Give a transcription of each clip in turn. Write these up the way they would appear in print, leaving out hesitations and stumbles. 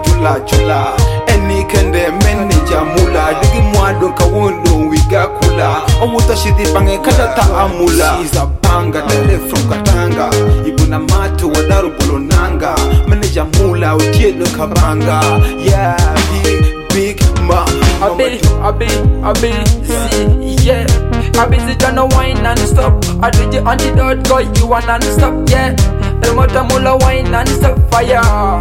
chula chula. Any kende manager mula. Digi mwadon kawondo wiga kula. Omuta shidi bange kadata amula. She's a banga, dele from Katanga. Ibuna matu wadaru bolonanga. Manager mula utielo kabanga. Yeah, big ma. I be, see, yeah. I be the John wine and stop. I do the antidote, go you want and stop, yeah. Promoter mula wine and stop fire.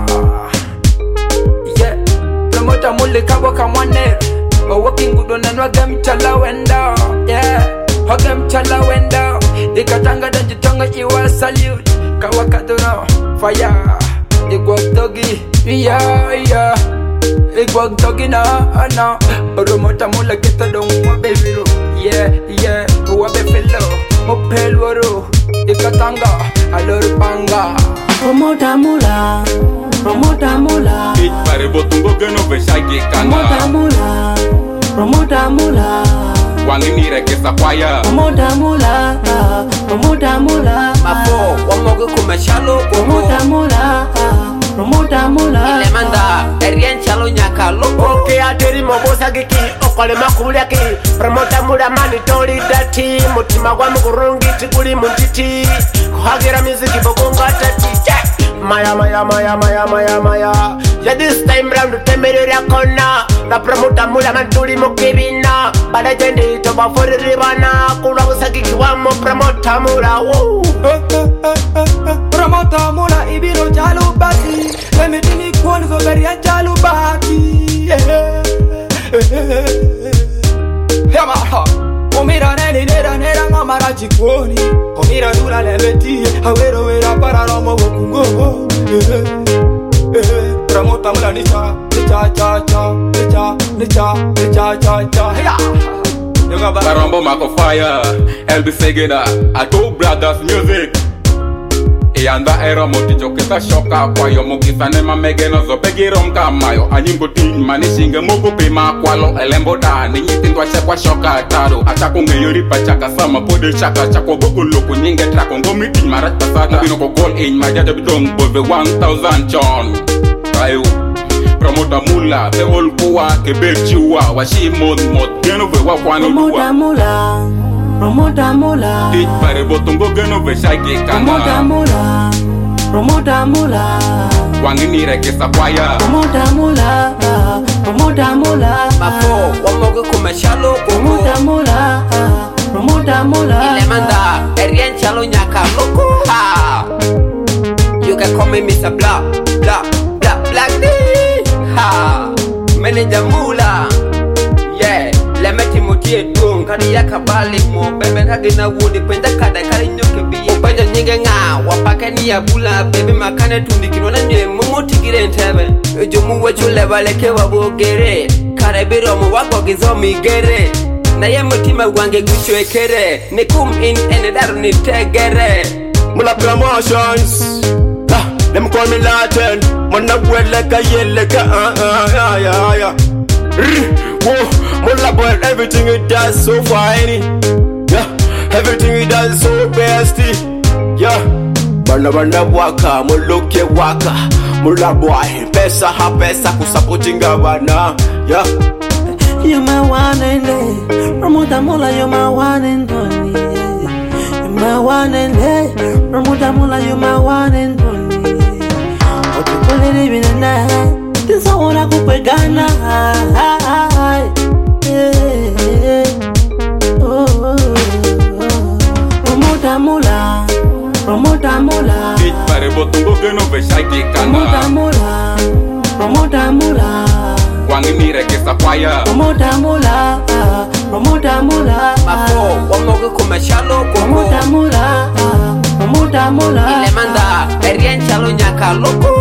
Yeah, promoter mula kawa kamwane. Working good on and wagam chala wenda. Yeah, wagam chala wenda. The katanga danji tonga iwa salute. Kawa kadura fire. The guak doggy, yeah. Ik wag doggy na. Promoter mula kita dong wa baby ro. Yeah, wa be fellow. Mo pelwaro. Ikatanga, alor panga. Promoter mula. It pare botungo geno veshage kana. Promoter mula. Wangini rekesa kwaya. Promoter mula. Mafo, wamogo kumeshalo Promoter mula. Ilemanda, erien chalo nyaka loko. Okay, ateri mobosa giki, okole makulia ki. Promoter mula mani tori dati. Mutima wa mugurungi tikuli muntiti. Kuhagira miziki bokonga tati. Maya. Yeah, this time round temerera kona. Na promoter mula mantuli mukibina. Bada jendi toba fori ribana. Kula usagiki wamo promoter mula. Promoter mula ibiro chalo baki. Lemetini kwani zoberia chalo baki. Yamaha. Omira nera ngamara chikoni. Omira dura lebeti. Awero wera para romo wokungo. Promoter mula ni cha. Barombo Mako Fire, LB Segeda, Ato Brothers Music. Anda era moti joketa shoka kwa yo mokisa nema megeno zo pegirom kamayo anyingo tin manishinge mogo pe makwalo elembo da ni nyitindwa shekwa shoka taro achakunge yori pachaka sama pode chaka chako gogo loko nyinge trako ngomi tin marata sata bino ko gol in majada bidong bove 1000 chon ayo promoter mula the whole kuwa kebechiwa washi mod geno ve wa kwano luwa Promoter mula. It pare botungo geno ve shage kana. Promoter mula. Wangini rekesa kwaya. Promoter mula. Mafo, wamogo kumeshalo Promoter mula. Ilemanda, erien chalo nyaka loko. Ha. You can call me Mr. Black D. Ha. Manager mula. Yeah. Lemeti mutie dung kadi yakabali mo bebe kagina wudi kwenda kada kali nyoke bi obaja nyinge nga wapake ni abula bebe makane tundikino na nye mumuti gire ntebe jomu wechu lebaleke wabogere kare biro mo wako gizomi gere na ye mutima wange guchwekere ni kum in ene daru ni tegere Mula promotions. Them call me Latin. Muna wele ka yele ka yeah. Whoa, Mula boy, everything he does so fine. Yeah, everything he does so bestie. Yeah, banda waka, muluke waka. Mula boy, pesa kusapotinga bana. Yeah, you're my one and only. Promoter mula, you're my one and only. You're my one and only. Promoter mula, you're my one and only. What you call it even a night? This I wanna go pegana. Promoter mula. It pare botungo geno ve shage kana. Promoter mula. Wangini rekesa kwaya. Promoter mula. Mafo, wamogo kumeshalo Promoter mula. Ilemanda, erien chalo nyaka loko.